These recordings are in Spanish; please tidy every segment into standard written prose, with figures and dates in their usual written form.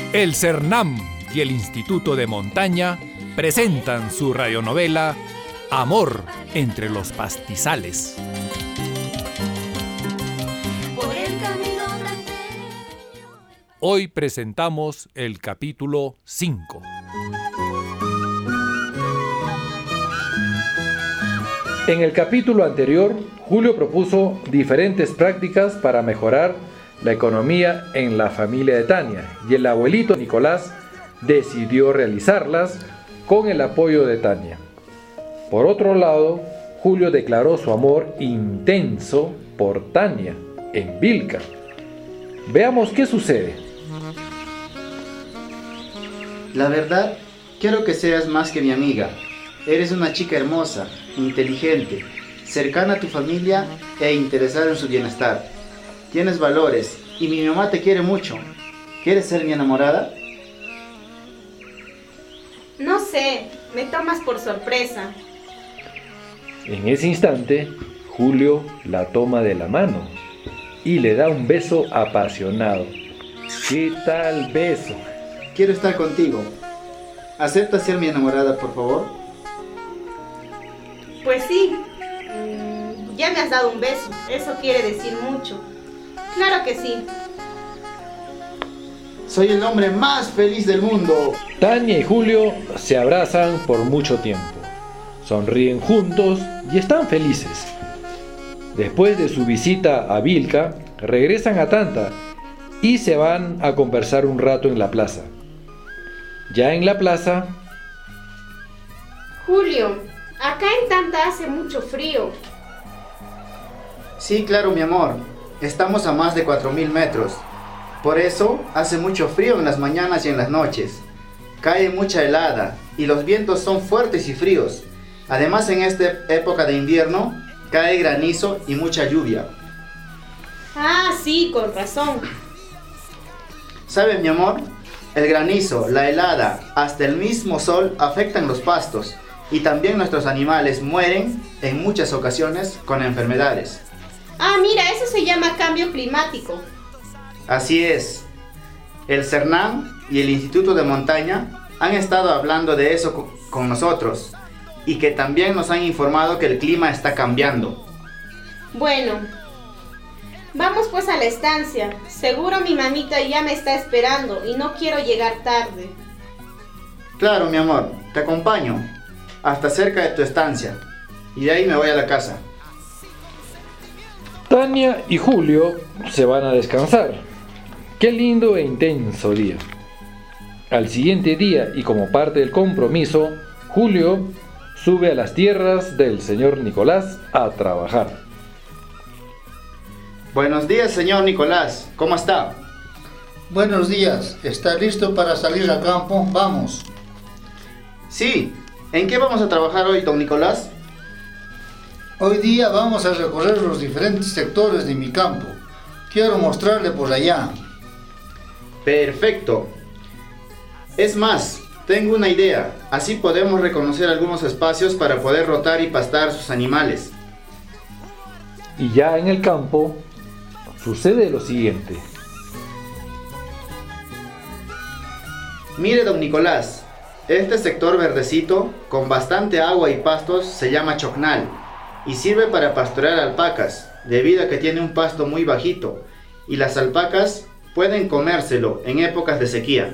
El CERNAM y el Instituto de Montaña presentan su radionovela Amor entre los pastizales. Hoy presentamos el capítulo 5. En el capítulo anterior, Julio propuso diferentes prácticas para mejorar la economía en la familia de Tania, y el abuelito Nicolás decidió realizarlas con el apoyo de Tania. Por otro lado, Julio declaró su amor intenso por Tania en Vilca. Veamos qué sucede. La verdad, quiero que seas más que mi amiga. Eres una chica hermosa, inteligente, cercana a tu familia e interesada en su bienestar. Tienes valores y mi mamá te quiere mucho. ¿Quieres ser mi enamorada? No sé, me tomas por sorpresa. En ese instante, Julio la toma de la mano y le da un beso apasionado. ¿Qué tal beso? Quiero estar contigo. ¿Aceptas ser mi enamorada, por favor? Pues sí, ya me has dado un beso, eso quiere decir mucho. Claro que sí. Soy el hombre más feliz del mundo. Tania y Julio se abrazan por mucho tiempo, sonríen juntos y están felices. Después de su visita a Vilca, regresan a Tanta y se van a conversar un rato en la plaza. Ya en la plaza... Julio, acá en Tanta hace mucho frío. Sí, claro, mi amor. Estamos a más de 4.000 metros. Por eso hace mucho frío en las mañanas y en las noches. Cae mucha helada y los vientos son fuertes y fríos. Además, en esta época de invierno cae granizo y mucha lluvia. Ah, sí, con razón. ¿Sabes, mi amor? El granizo, la helada, hasta el mismo sol afectan los pastos y también nuestros animales mueren en muchas ocasiones con enfermedades. Ah, mira, eso se llama cambio climático. Así es. El CERNAM y el Instituto de Montaña han estado hablando de eso con nosotros y que también nos han informado que el clima está cambiando. Bueno, vamos pues a la estancia. Seguro mi mamita ya me está esperando y no quiero llegar tarde. Claro, mi amor, te acompaño hasta cerca de tu estancia y de ahí me voy a la casa. Tania y Julio se van a descansar. Qué lindo e intenso día. Al siguiente día, y como parte del compromiso, Julio sube a las tierras del señor Nicolás a trabajar. Buenos días, señor Nicolás. ¿Cómo está? Buenos días. ¿Está listo para salir al campo? Vamos. Sí. ¿En qué vamos a trabajar hoy, don Nicolás? Hoy día vamos a recorrer los diferentes sectores de mi campo. Quiero mostrarle por allá. Perfecto. Es más, tengo una idea. Así podemos reconocer algunos espacios para poder rotar y pastar sus animales. Y ya en el campo sucede lo siguiente. Mire, don Nicolás, este sector verdecito con bastante agua y pastos se llama chocnal y sirve para pastorear alpacas, debido a que tiene un pasto muy bajito y las alpacas pueden comérselo en épocas de sequía.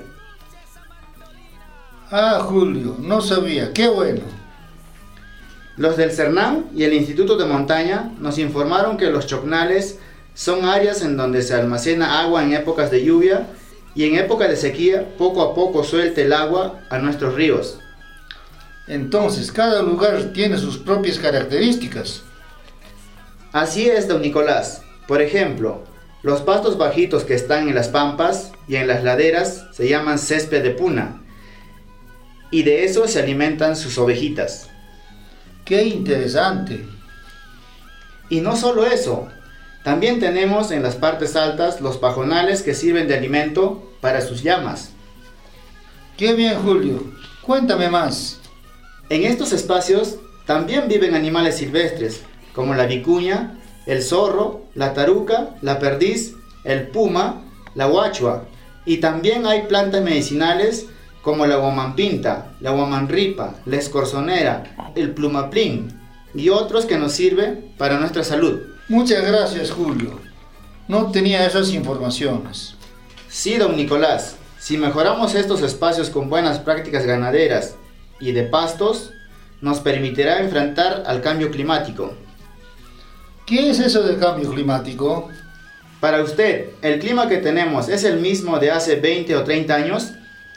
Ah, Julio, no sabía. Qué bueno. Los del CERNAM y el Instituto de Montaña nos informaron que los chocnales son áreas en donde se almacena agua en épocas de lluvia y en época de sequía poco a poco suelta el agua a nuestros ríos. Entonces, cada lugar tiene sus propias características. Así es, don Nicolás. Por ejemplo, los pastos bajitos que están en las pampas y en las laderas se llaman césped de puna y de eso se alimentan sus ovejitas. ¡Qué interesante! Y no solo eso, también tenemos en las partes altas los pajonales que sirven de alimento para sus llamas. ¡Qué bien, Julio! Cuéntame más. En estos espacios también viven animales silvestres, como la vicuña, el zorro, la taruca, la perdiz, el puma, la huachua, Y también hay plantas medicinales como la guamampinta, la guamanripa, la escorzonera, el plumaplín y otros que nos sirven para nuestra salud. Muchas gracias, Julio. No tenía esas informaciones. Sí, don Nicolás, si mejoramos estos espacios con buenas prácticas ganaderas y de pastos, nos permitirá enfrentar al cambio climático. ¿Qué es eso del cambio climático? Para usted, ¿el clima que tenemos es el mismo de hace 20 o 30 años?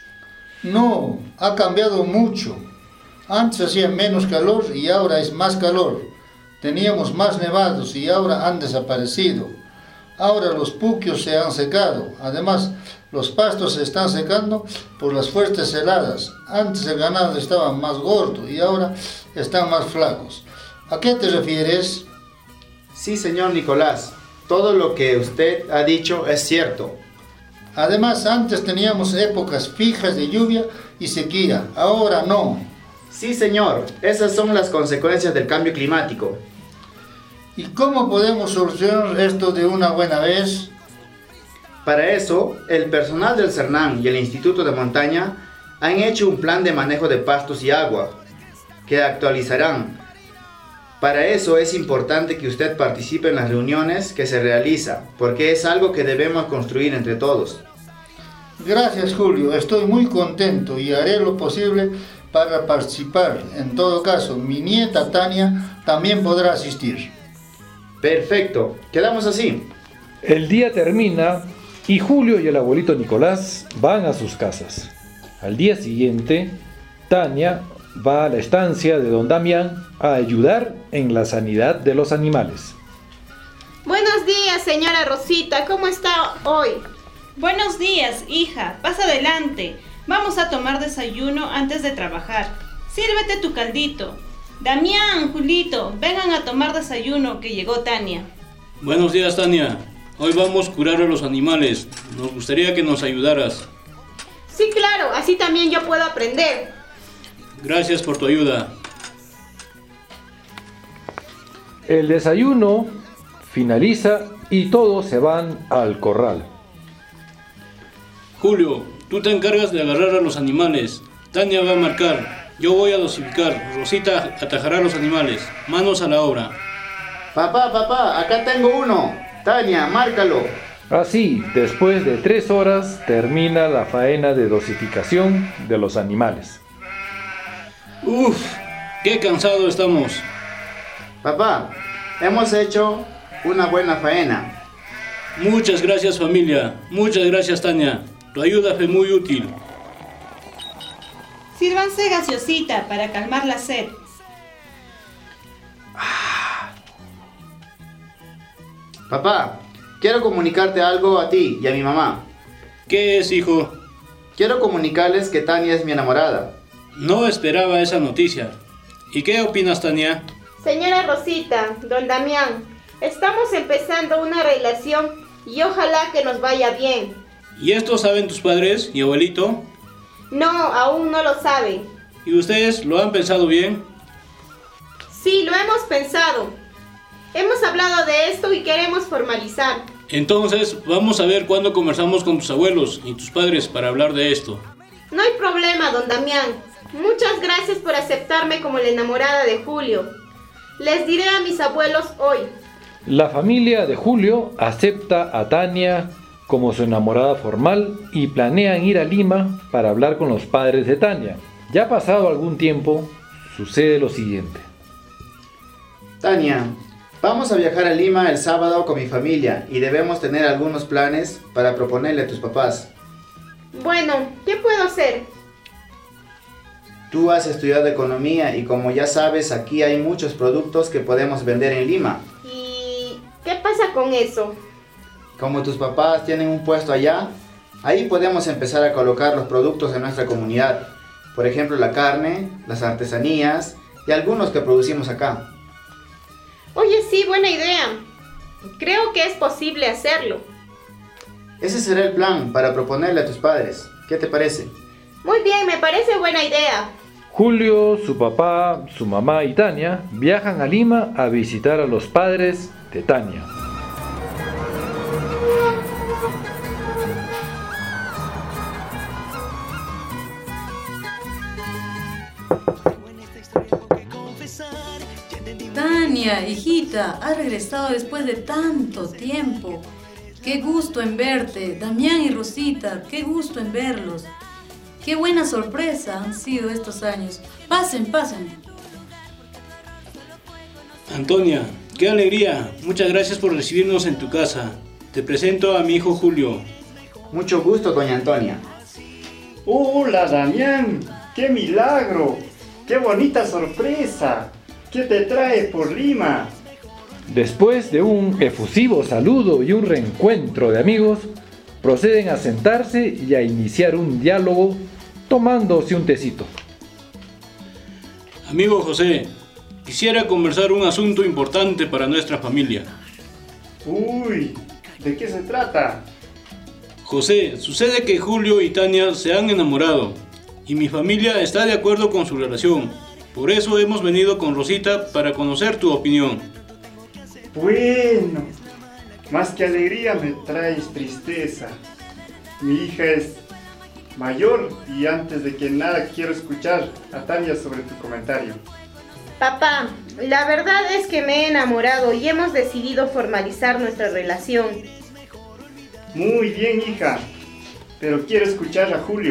No, ha cambiado mucho. Antes hacía menos calor y ahora es más calor. Teníamos más nevados y ahora han desaparecido. Ahora los puquios se han secado. Además, los pastos se están secando por las fuertes heladas. Antes el ganado estaba más gordo y ahora están más flacos. ¿A qué te refieres? Sí, señor Nicolás. Todo lo que usted ha dicho es cierto. Además, antes teníamos épocas fijas de lluvia y sequía. Ahora no. Sí, señor. Esas son las consecuencias del cambio climático. ¿Y cómo podemos solucionar esto de una buena vez? Para eso, el personal del CERNAN y el Instituto de Montaña han hecho un plan de manejo de pastos y agua, que actualizarán. Para eso es importante que usted participe en las reuniones que se realizan, porque es algo que debemos construir entre todos. Gracias, Julio. Estoy muy contento y haré lo posible para participar. En todo caso, mi nieta Tania también podrá asistir. Perfecto, quedamos así. El día termina y Julio y el abuelito Nicolás van a sus casas. Al día siguiente, Tania va a la estancia de don Damián a ayudar en la sanidad de los animales. Buenos días, señora Rosita. ¿Cómo está hoy? Buenos días, hija. Pasa adelante. Vamos a tomar desayuno antes de trabajar. Sírvete tu caldito. Damián, Julito, vengan a tomar desayuno que llegó Tania. Buenos días, Tania. Hoy vamos a curar a los animales. Nos gustaría que nos ayudaras. Sí, claro. Así también yo puedo aprender. Gracias por tu ayuda. El desayuno finaliza y todos se van al corral. Julio, tú te encargas de agarrar a los animales. Tania va a marcar. Yo voy a dosificar. Rosita atajará a los animales. Manos a la obra. Papá, acá tengo uno. Tania, márcalo. Así, después de 3 horas, termina la faena de dosificación de los animales. ¡Uf! ¡Qué cansado estamos! Papá, hemos hecho una buena faena. Muchas gracias, familia. Muchas gracias, Tania. Tu ayuda fue muy útil. Sírvanse gaseosita para calmar la sed. Papá, quiero comunicarte algo a ti y a mi mamá. ¿Qué es, hijo? Quiero comunicarles que Tania es mi enamorada. No esperaba esa noticia. ¿Y qué opinas, Tania? Señora Rosita, don Damián, estamos empezando una relación y ojalá que nos vaya bien. ¿Y esto saben tus padres y abuelito? No, aún no lo saben. ¿Y ustedes lo han pensado bien? Sí, lo hemos pensado. Hemos hablado de esto y queremos formalizar. Entonces, vamos a ver cuándo conversamos con tus abuelos y tus padres para hablar de esto. No hay problema, don Damián. Muchas gracias por aceptarme como la enamorada de Julio. Les diré a mis abuelos hoy. La familia de Julio acepta a Tania como su enamorada formal y planean ir a Lima para hablar con los padres de Tania. Ya pasado algún tiempo, sucede lo siguiente. Tania, vamos a viajar a Lima el sábado con mi familia y debemos tener algunos planes para proponerle a tus papás. Bueno, ¿qué puedo hacer? Tú has estudiado economía y como ya sabes, aquí hay muchos productos que podemos vender en Lima. ¿Y qué pasa con eso? Como tus papás tienen un puesto allá, ahí podemos empezar a colocar los productos de nuestra comunidad. Por ejemplo, la carne, las artesanías y algunos que producimos acá. Oye, sí, buena idea. Creo que es posible hacerlo. Ese será el plan para proponerle a tus padres. ¿Qué te parece? Muy bien, me parece buena idea. Julio, su papá, su mamá y Tania viajan a Lima a visitar a los padres de Tania. Tania, hijita, has regresado después de tanto tiempo. Qué gusto en verte. Damián y Rosita, qué gusto en verlos. Qué buena sorpresa han sido estos años. Pasen, pasen. Antonia, qué alegría. Muchas gracias por recibirnos en tu casa. Te presento a mi hijo Julio. Mucho gusto, doña Antonia. ¡Hola, Damián! ¡Qué milagro! ¡Qué bonita sorpresa! ¿Qué te trae por Lima? Después de un efusivo saludo y un reencuentro de amigos, proceden a sentarse y a iniciar un diálogo tomándose un tecito. Amigo José, quisiera conversar un asunto importante para nuestra familia. Uy, ¿de qué se trata? José, sucede que Julio y Tania se han enamorado y mi familia está de acuerdo con su relación. Por eso hemos venido con Rosita para conocer tu opinión. Bueno, más que alegría me traes tristeza. Mi hija es mayor y antes de que nada quiero escuchar a Tania sobre tu comentario. Papá, la verdad es que me he enamorado y hemos decidido formalizar nuestra relación. Muy bien, hija, pero quiero escuchar a Julio.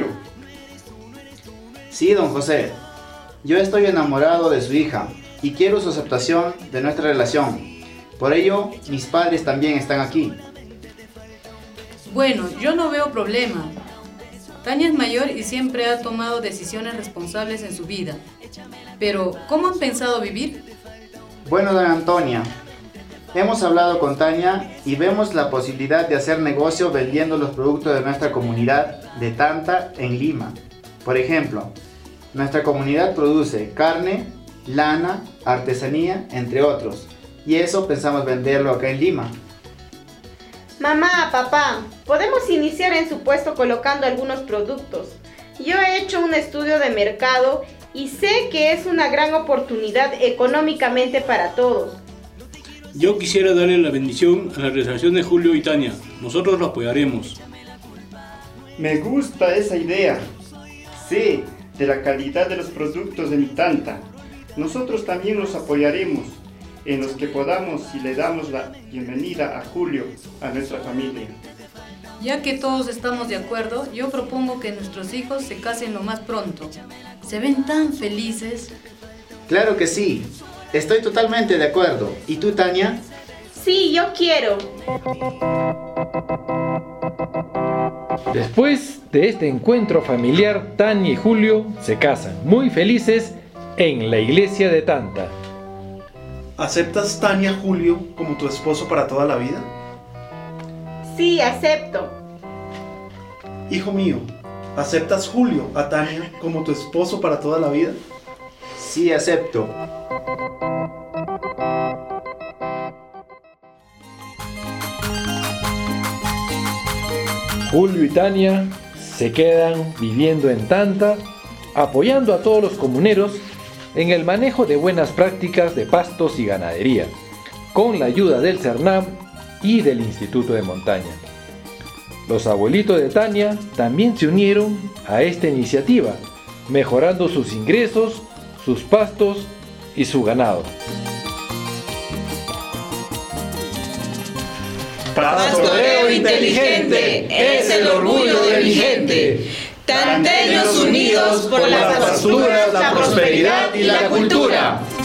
Sí, don José. Yo estoy enamorado de su hija y quiero su aceptación de nuestra relación. Por ello, mis padres también están aquí. Bueno, yo no veo problema. Tania es mayor y siempre ha tomado decisiones responsables en su vida. Pero, ¿cómo han pensado vivir? Bueno, doña Antonia, hemos hablado con Tania y vemos la posibilidad de hacer negocio vendiendo los productos de nuestra comunidad de Tanta en Lima. Por ejemplo, nuestra comunidad produce carne, lana, artesanía, entre otros. Y eso pensamos venderlo acá en Lima. Mamá, papá, podemos iniciar en su puesto colocando algunos productos. Yo he hecho un estudio de mercado y sé que es una gran oportunidad económicamente para todos. Yo quisiera darle la bendición a la realización de Julio y Tania. Nosotros lo apoyaremos. Me gusta esa idea. Sé de la calidad de los productos de mi Tanta. Nosotros también los apoyaremos en los que podamos y le damos la bienvenida a Julio, a nuestra familia. Ya que todos estamos de acuerdo, yo propongo que nuestros hijos se casen lo más pronto. Se ven tan felices. Claro que sí. Estoy totalmente de acuerdo. ¿Y tú, Tania? Sí, yo quiero. Después de este encuentro familiar, Tania y Julio se casan, muy felices, en la iglesia de Tanta. ¿Aceptas, Tania, Julio como tu esposo para toda la vida? Sí, acepto. Hijo mío, ¿aceptas, Julio, a Tania como tu esposo para toda la vida? Sí, acepto. Julio y Tania se quedan viviendo en Tanta, apoyando a todos los comuneros en el manejo de buenas prácticas de pastos y ganadería, con la ayuda del CERNAM y del Instituto de Montaña. Los abuelitos de Tania también se unieron a esta iniciativa, mejorando sus ingresos, sus pastos y su ganado. Pastoreo inteligente es el orgullo de mi gente. Tanteños unidos por las pasturas, la prosperidad y la cultura.